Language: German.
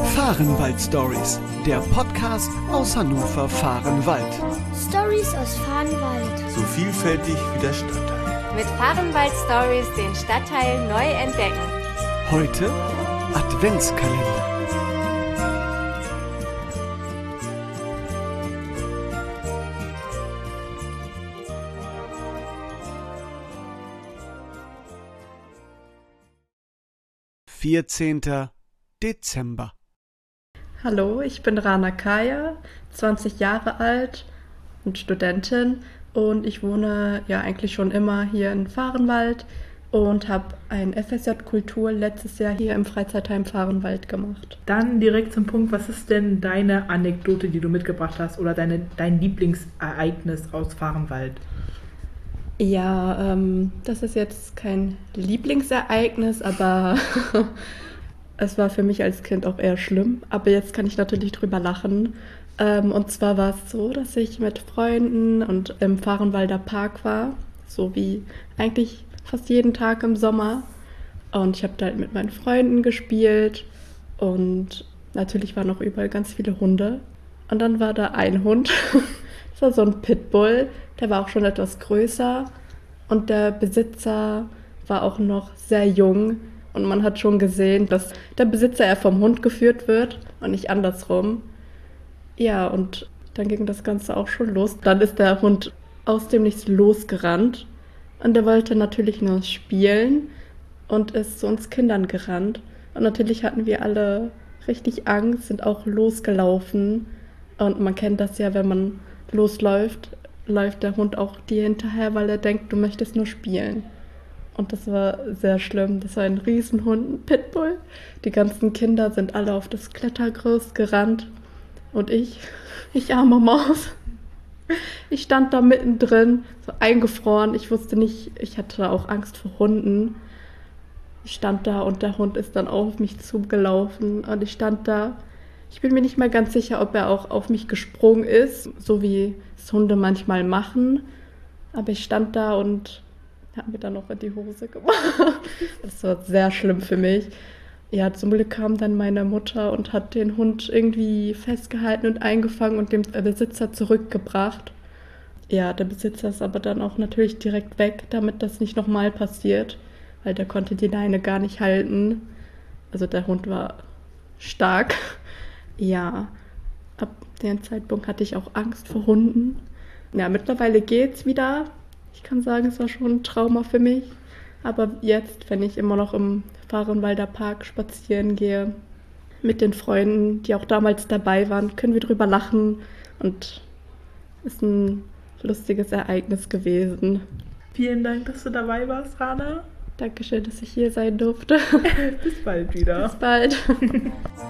Fahrenwald-Stories, der Podcast aus Hannover-Fahrenwald. Stories aus Fahrenwald. So vielfältig wie der Stadtteil. Mit Fahrenwald-Stories den Stadtteil neu entdecken. Heute Adventskalender. (14. Dezember). Hallo, ich bin Rana Kaya, 20 Jahre alt und Studentin und ich wohne ja eigentlich schon immer hier in Fahrenwald und habe ein FSJ Kultur letztes Jahr hier im Freizeitheim Fahrenwald gemacht. Dann direkt zum Punkt, was ist denn deine Anekdote, die du mitgebracht hast oder dein Lieblingsereignis aus Fahrenwald? Ja, das ist jetzt kein Lieblingsereignis, aber es war für mich als Kind auch eher schlimm. Aber jetzt kann ich natürlich drüber lachen. Und zwar war es so, dass ich mit Freunden und im Fahrenwalder Park war, so wie eigentlich fast jeden Tag im Sommer. Und ich habe da halt mit meinen Freunden gespielt und natürlich waren auch überall ganz viele Hunde. Und dann war da ein Hund, das war so ein Pitbull, der war auch schon etwas größer und der Besitzer war auch noch sehr jung. Und man hat schon gesehen, dass der Besitzer eher vom Hund geführt wird und nicht andersrum. Ja, und dann ging das Ganze auch schon los. Dann ist der Hund aus dem Nichts losgerannt und der wollte natürlich nur spielen und ist zu uns Kindern gerannt. Und natürlich hatten wir alle richtig Angst, sind auch losgelaufen. Und man kennt das ja, wenn man losläuft, läuft der Hund auch dir hinterher, weil er denkt, du möchtest nur spielen. Und das war sehr schlimm. Das war ein Riesenhund, ein Pitbull. Die ganzen Kinder sind alle auf das Klettergerüst gerannt. Und ich arme Maus, ich stand da mittendrin, so eingefroren. Ich wusste nicht, ich hatte auch Angst vor Hunden. Ich stand da und der Hund ist dann auf mich zugelaufen. Und ich stand da. Ich bin mir nicht mal ganz sicher, ob er auch auf mich gesprungen ist, so wie es Hunde manchmal machen. Aber ich stand da und habe mir dann noch in die Hose gemacht. Das war sehr schlimm für mich. Ja, zum Glück kam dann meine Mutter und hat den Hund irgendwie festgehalten und eingefangen und dem Besitzer zurückgebracht. Ja, der Besitzer ist aber dann auch natürlich direkt weg, damit das nicht nochmal passiert, weil der konnte die Leine gar nicht halten. Also der Hund war stark. Ja, ab dem Zeitpunkt hatte ich auch Angst vor Hunden. Ja, mittlerweile geht's wieder. Ich kann sagen, es war schon ein Trauma für mich. Aber jetzt, wenn ich immer noch im Fahrenwalder Park spazieren gehe, mit den Freunden, die auch damals dabei waren, können wir drüber lachen. Und es ist ein lustiges Ereignis gewesen. Vielen Dank, dass du dabei warst, Rana. Dankeschön, dass ich hier sein durfte. Bis bald wieder. Bis bald.